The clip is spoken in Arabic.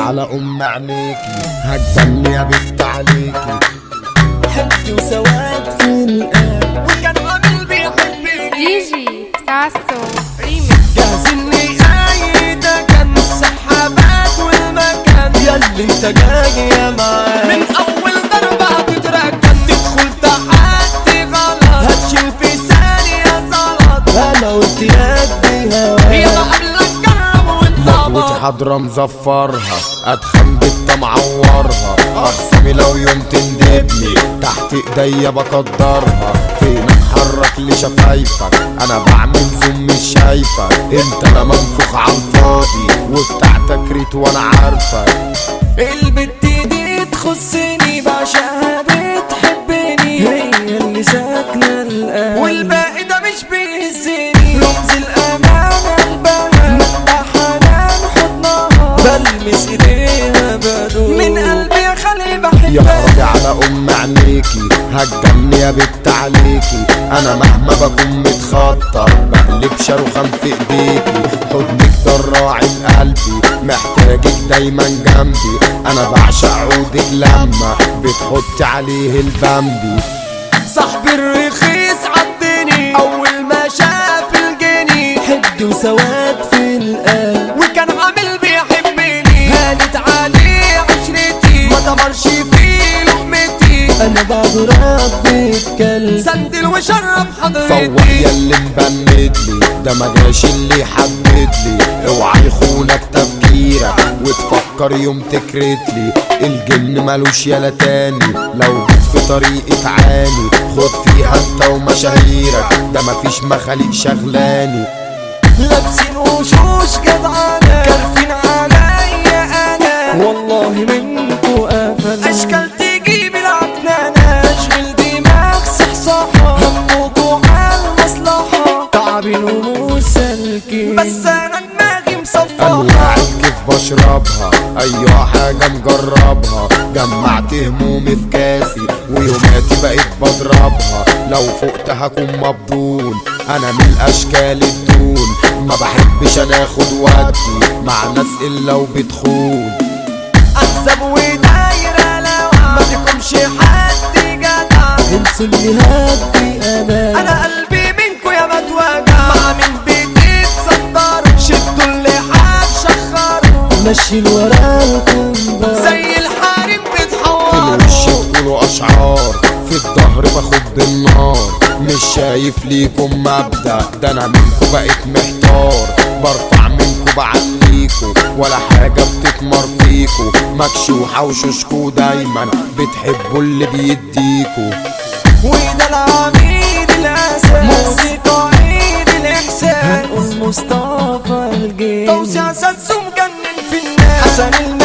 على ام عينيكي هتجني يا بنت عليكي. حب وسواد في القلب وكان عامل بيحبني. ديجي ساسو ريميكس. جاهزني ده كان السحابات والمكان ياللي انت جاي يا معاه من اول ضربة هتتركن تدخل تحدي غلط هتشيل في ثانية زلط. انا قلت يدي هواك يلا قبلك جرب واتظبط. مقوتي حضرة مزفرها اتخن بنت معورها اخصمي لو يوم تندبني تحت ايديا بقدرها. فينك حرك لشفايفك انا بعمل زوم مش شايفك. انت لا منفوخ عالفاضي وبتاعتك ريت وانا عارفك. البت دي تخصني بعشقها بتحبني هي اللي ساكنة القلب والباقي ده مش بيهزني. رمز الأمانة قلبها منبع حنان حضنها بلمس ايديها بدون من قلبي يا خلي بحبها. يا خرابي على ام عينيكي هتجني يا بنت عليكي. انا مهما بكون متخطر بقلب شاروخان في ايديكي. حضنك دراعي لقلبي محتاجك دايما جنبي. انا بعشق عودك لما بتحطي عليه البامبي. صاحبي الرخيص عدني اول ما شاف الجني. حب وسواد في القلب وكان عامل بيحبني. هانت عليه عشرتي ما دمرش في لقمتي. انا بعد ربي الكلب سندل وشرب حضرتي. فوق ياللي مبندلي ده ما جاش اللي حددلي. اوعى يخونك تفكيرك وتفكر يوم تكرتلي. الجن مالوش يالا تاني لو جيت في طريقي تعاني. خد فيها انت ومشاهيرك ده مفيش مخاليق شغلاني. لابسين وشوش جدعانة كارفين عليا انا والله منكو قفل اشكال تجيب العكنانة. اشغل دماغ صحصحة همكو عالمصلحة تعبين ومسلكين بس انا دماغي مصفحة. انواع الكيف بشربها ايوه حاجة مجربها. جمعت همومي في كاسي ويوماتي بقيت بضربها. لو فقت هكون مبدون انا من الاشكال الدون. ما بحبش انا اخد ودي مع ناس الا وبتخون. احسب ودايرة لو ما فيكمش حد جدع انسوا اللي هدي انا قلبي منكو يا متوجع. مع مين بتتصدروا شدوا اللحاف شخروا مشي الوراكم زي الحريم بتحوروا. في الوش بتقولوا اشعار في الظهر باخد بالنار. مش شايف ليكم مبدأ ده انا منكو بقيت محتار. برفع منكو بعليكو ولا حاجة بتتمر فيكو. مكشوحة وشوشكو دايما بتحبوا اللي بيديكو. وده العميد الاساس موسيقى عيد الاحساس هنقول مصطفى الجيل توسع ساسو مجنن في الناس. حسن